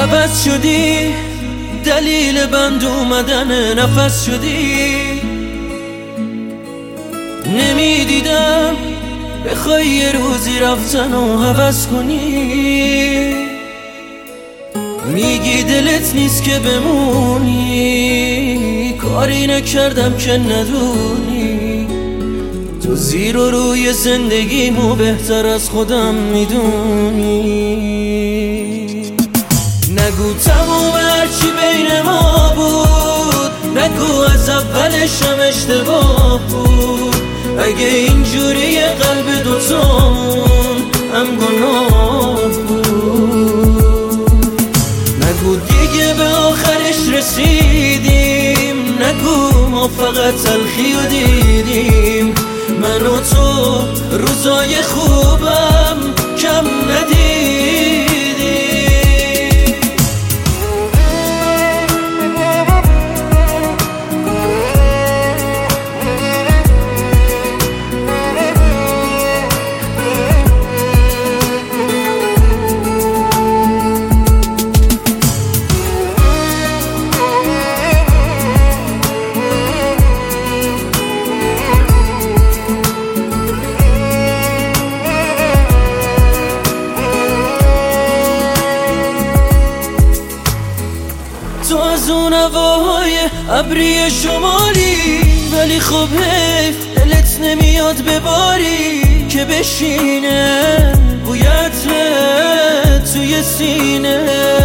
عوض شدی، دلیل بند اومدن نفس شدی. نمیدیدم بخوای یه روزی رفتن و حوض کنی. میگی دلت نیست که بمونی، کاری نکردم که ندونی. تو زیر و روی زندگیمو بهتر از خودم میدونی. نگو تموم هرچی بین ما بود، نگو از اولشم اشتباه بود. اگه اینجوری قلب دوتامون هم گناه بود. نگو دیگه به آخرش رسیدیم، نگو ما فقط تلخی رو دیدیم. من و تو روزای خوبم کم ندیدیم. تو از اون هوای ابری شمالی، ولی خب حیف دلت نمیاد بباری که بشینه بویت توی سینه.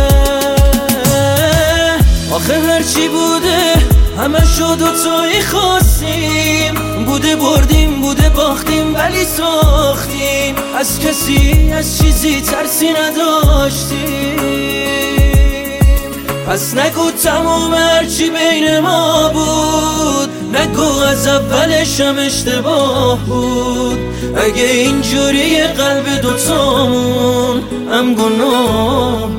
آخه هرچی بوده همه شد و توی خواستیم، بوده بردیم بوده باختیم ولی ساختیم. از کسی از چیزی ترسی نداشتیم. پس نگو تموم هرچی بین ما بود، نگو از اولشم اشتباه بود. اگه اینجوری قلب دوتامون هم گناه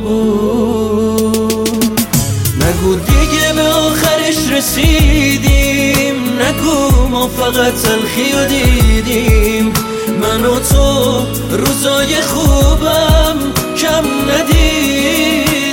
بود. نگو دیگه به آخرش رسیدیم، نگو ما فقط تلخی رو دیدیم. من و تو روزای خوبم کم ندیدیم.